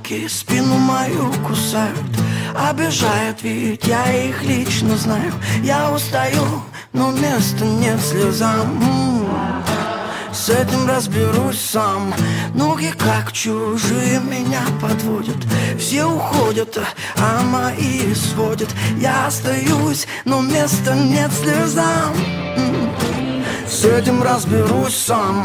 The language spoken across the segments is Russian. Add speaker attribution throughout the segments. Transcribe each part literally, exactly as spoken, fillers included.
Speaker 1: волки спину мою кусают, обижают, ведь я их лично знаю. Я устаю, но места нет слезам. С этим разберусь сам. Ноги как чужие меня подводят. Все уходят, а мои сводят. Я остаюсь, но места нет слезам. С этим разберусь сам.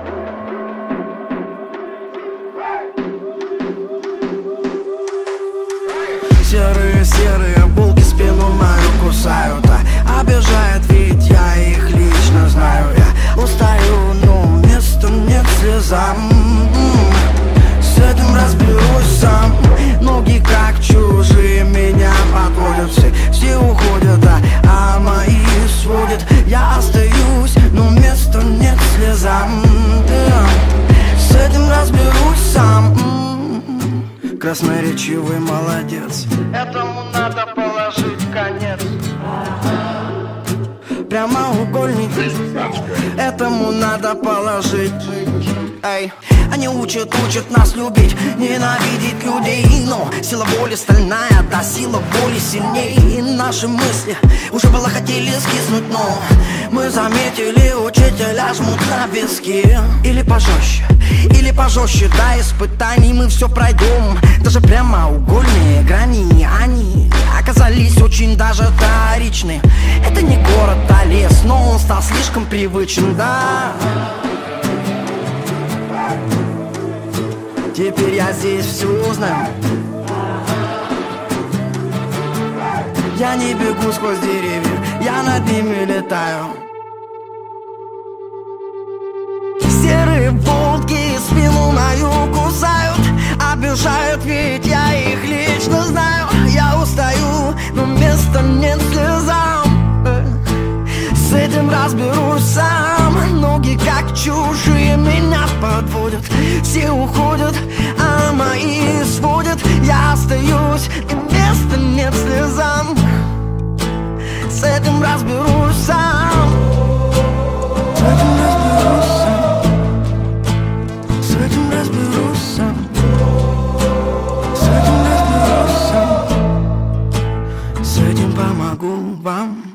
Speaker 1: Серые, серые волки спину мою кусают, а обижают, ведь я их лично знаю. Я устаю, но места нет слезам. С этим разберусь сам. Ноги как чужие меня подводят. Все, все уходят, а, а мои сводят. Я остаюсь, но места нет слезам. С этим разберусь сам. Красноречивый молодец, этому надо положить конец. Прямоугольник, этому надо положить. Эй. Они учат, учат нас любить, ненавидеть людей. Но сила воли стальная, да, сила воли сильнее. И наши мысли уже было хотели скиснуть, но мы заметили, учителя жмут на виски. Или пожестче, или пожестче, да, испытаний мы все пройдем. Даже прямоугольные грани, они оказались очень даже вторичны. Это не город, а лес, но он стал слишком привычен, да. Теперь я здесь все знаю. Я не бегу сквозь деревья, я над ними летаю. Серые волки спину мою кусают, обижают, ведь я их лично знаю. Я устаю, но места нет слезам. С этим разберусь сам. Ноги как чужие меня подводят. Все уходят, а мои сводят. Я остаюсь, и места нет слезам. С этим разберусь сам. С этим разберусь сам. С этим разберусь сам. С этим разберусь сам. С этим помогу вам.